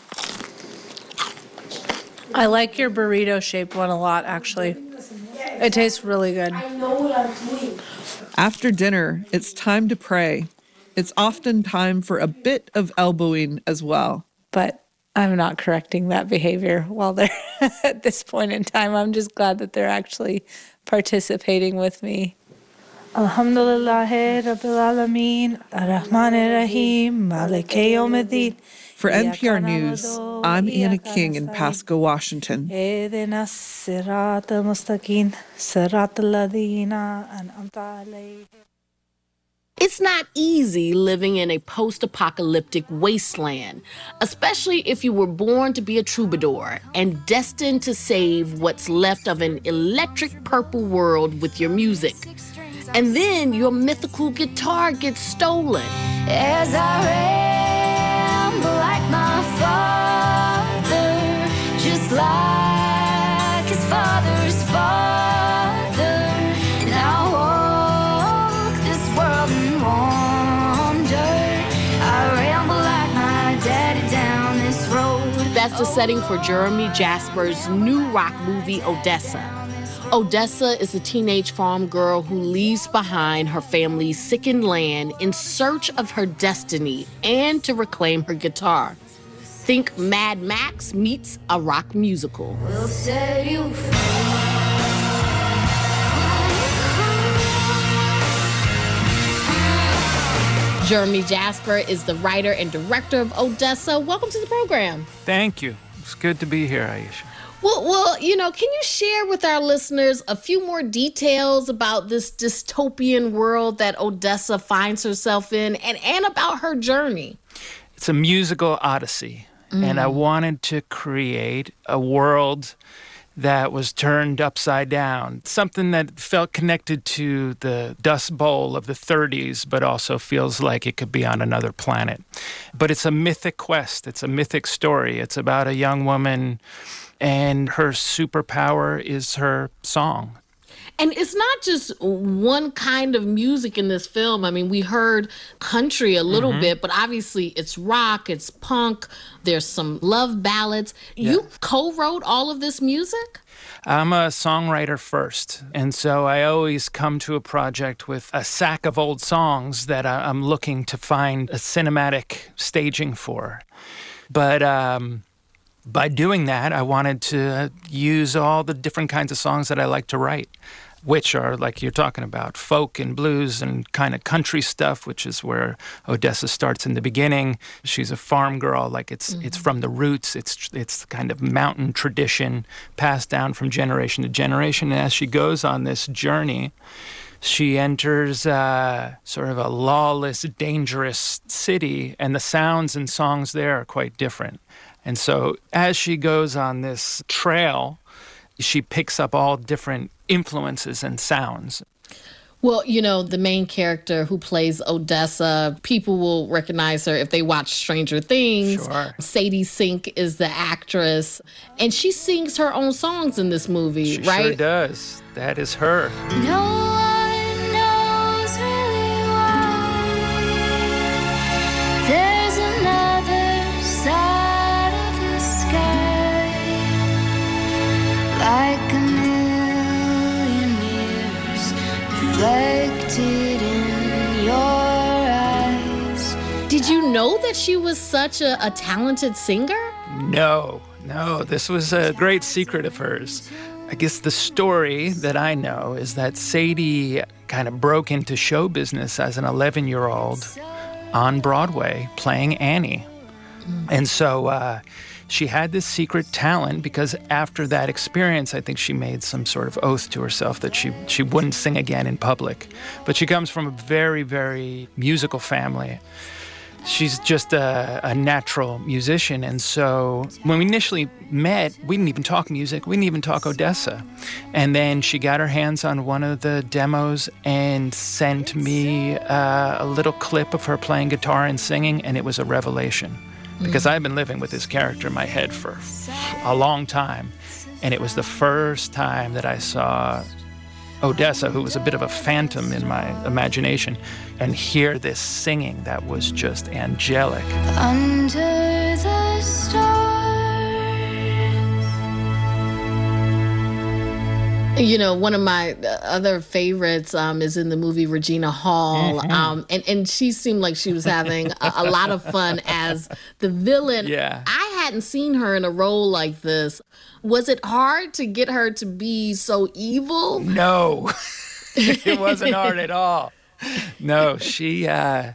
I like your burrito-shaped one a lot, actually. It tastes really good. After dinner, it's time to pray. It's often time for a bit of elbowing as well. But I'm not correcting that behavior while they're at this point in time. I'm just glad that they're actually participating with me. Alhamdulillah Rabbil Alameen, Ar-Rahman Ar-Rahim, Maliki Yawmiddin. For NPR News, I'm Anna King in Pasco, Washington. It's not easy living in a post-apocalyptic wasteland, especially if you were born to be a troubadour and destined to save what's left of an electric purple world with your music. And then your mythical guitar gets stolen. As I ramble like my father, just like his father's father, and I walk this world and wander. I ramble like my daddy down this road. That's the setting for Jeremy Jasper's new rock movie, Odessa. Odessa is a teenage farm girl who leaves behind her family's sickened land in search of her destiny and to reclaim her guitar. Think Mad Max meets a rock musical. We'll set you free. Jeremy Jasper is the writer and director of Odessa. Welcome to the program. Thank you. It's good to be here, Aisha. Well, can you share with our listeners a few more details about this dystopian world that Odessa finds herself in and about her journey? It's a musical odyssey, and I wanted to create a world that was turned upside down, something that felt connected to the Dust Bowl of the 30s, but also feels like it could be on another planet. But it's a mythic quest. It's a mythic story. It's about a young woman, and her superpower is her song. And it's not just one kind of music in this film. I mean, we heard country a little bit, but obviously it's rock, it's punk, there's some love ballads. Yeah. You co-wrote all of this music? I'm a songwriter first, and so I always come to a project with a sack of old songs that I'm looking to find a cinematic staging for. But by doing that, I wanted to use all the different kinds of songs that I like to write, which are, like you're talking about, folk and blues and kind of country stuff, which is where Odessa starts in the beginning. She's a farm girl, like it's from the roots. It's kind of mountain tradition passed down from generation to generation. And as she goes on this journey, she enters sort of a lawless, dangerous city, and the sounds and songs there are quite different. And so as she goes on this trail, she picks up all different influences and sounds. Well, the main character who plays Odessa, people will recognize her if they watch Stranger Things. Sure. Sadie Sink is the actress, and she sings her own songs in this movie, right? She sure does. That is her. No one knows really why there's another side of the sky, like a million years reflected in your eyes. Did you know that she was such a talented singer? No. This was a great secret of hers. I guess the story that I know is that Sadie kind of broke into show business as an 11-year-old on Broadway playing Annie. And so she had this secret talent because after that experience, I think she made some sort of oath to herself that she wouldn't sing again in public. But she comes from a very, very musical family. She's just a natural musician. And so when we initially met, we didn't even talk music. We didn't even talk Odessa. And then she got her hands on one of the demos and sent me a little clip of her playing guitar and singing, and it was a revelation. Because I've been living with this character in my head for a long time. And it was the first time that I saw Odessa, who was a bit of a phantom in my imagination, and hear this singing that was just angelic. Under the stars. You know, one of my other favorites is in the movie Regina Hall. And she seemed like she was having a lot of fun as the villain. Yeah. I hadn't seen her in a role like this. Was it hard to get her to be so evil? No, it wasn't hard at all. No, she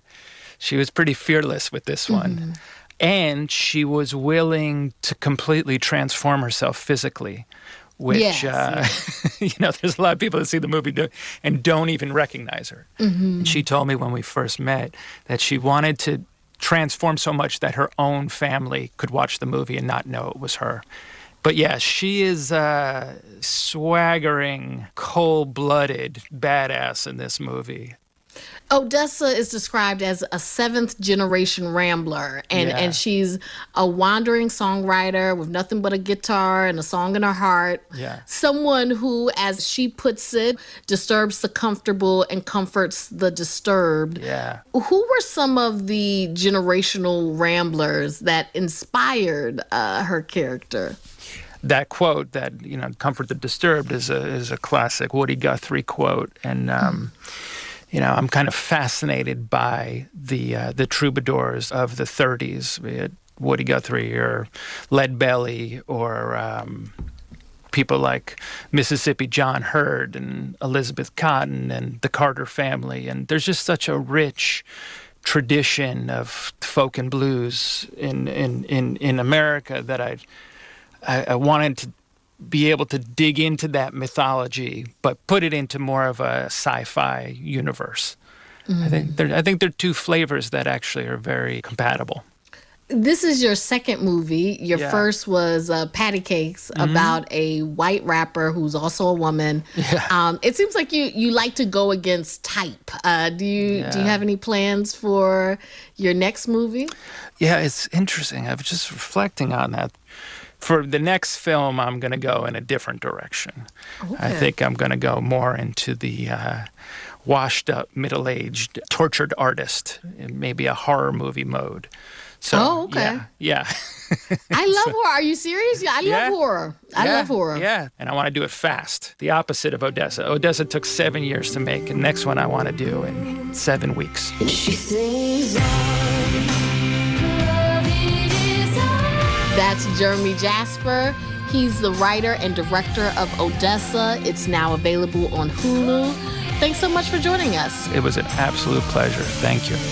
was pretty fearless with this one. And she was willing to completely transform herself physically, which, you know, there's a lot of people that see the movie and don't even recognize her. And she told me when we first met that she wanted to transform so much that her own family could watch the movie and not know it was her. But yeah, she is a swaggering, cold-blooded badass in this movie. Odessa is described as a seventh-generation rambler, and she's a wandering songwriter with nothing but a guitar and a song in her heart. Yeah. Someone who, as she puts it, disturbs the comfortable and comforts the disturbed. Yeah. Who were some of the generational ramblers that inspired her character? That quote, that, you know, comfort the disturbed, is a classic Woody Guthrie quote, and you know, I'm kind of fascinated by the troubadours of the 30s, be it Woody Guthrie or Leadbelly or people like Mississippi John Hurd and Elizabeth Cotten and the Carter family. And there's just such a rich tradition of folk and blues in America that I wanted to be able to dig into that mythology, but put it into more of a sci-fi universe. I think they're two flavors that actually are very compatible. This is your second movie. Your first was Patty Cakes, about a white rapper who's also a woman. Yeah. It seems like you like to go against type. Do you have any plans for your next movie? Yeah, it's interesting. I was just reflecting on that. For the next film, I'm going to go in a different direction. Okay. I think I'm going to go more into the washed-up, middle-aged, tortured artist, in maybe a horror movie mode. So, okay. Yeah. I love horror. Are you serious? Yeah, I love horror. I love horror. Yeah, and I want to do it fast. The opposite of Odessa. Odessa took 7 years to make, and next one I want to do in 7 weeks. She sings That's Jeremy Jasper. He's the writer and director of Odessa. It's now available on Hulu. Thanks so much for joining us. It was an absolute pleasure. Thank you.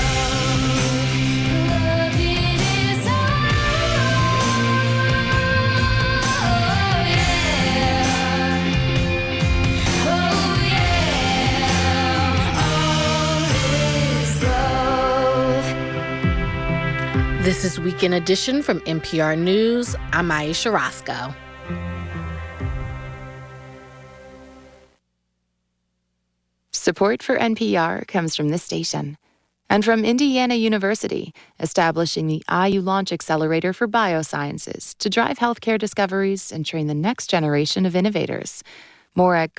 This is Weekend Edition from NPR News. I'm Aisha Roscoe. Support for NPR comes from this station and from Indiana University, establishing the IU Launch Accelerator for Biosciences to drive healthcare discoveries and train the next generation of innovators. More at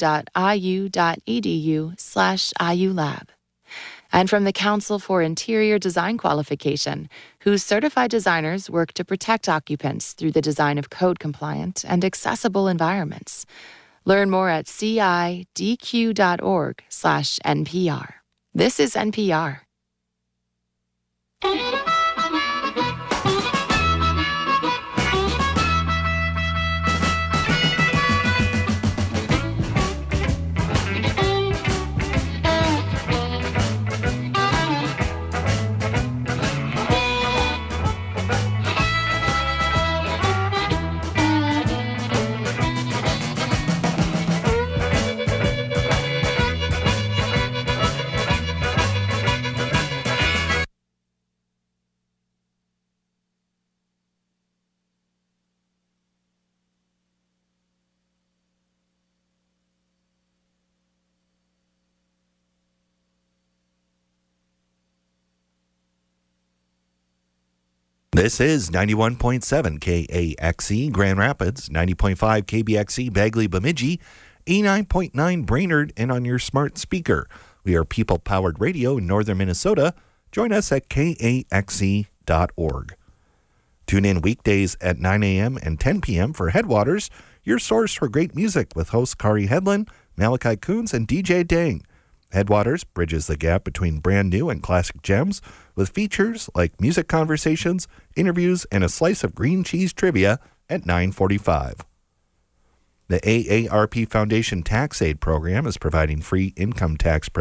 go.iu.edu/IULab. And from the Council for Interior Design Qualification, whose certified designers work to protect occupants through the design of code-compliant and accessible environments. Learn more at cidq.org/NPR. This is NPR. This is 91.7 KAXE Grand Rapids, 90.5 KBXE Bagley Bemidji, 89.9 Brainerd, and on your smart speaker. We are people-powered radio in northern Minnesota. Join us at kaxe.org. Tune in weekdays at 9 a.m. and 10 p.m. for Headwaters, your source for great music with hosts Kari Hedlund, Malachi Coons, and DJ Dang. Headwaters bridges the gap between brand new and classic gems with features like music conversations, interviews, and a slice of green cheese trivia at 9:45. The AARP Foundation Tax Aid Program is providing free income tax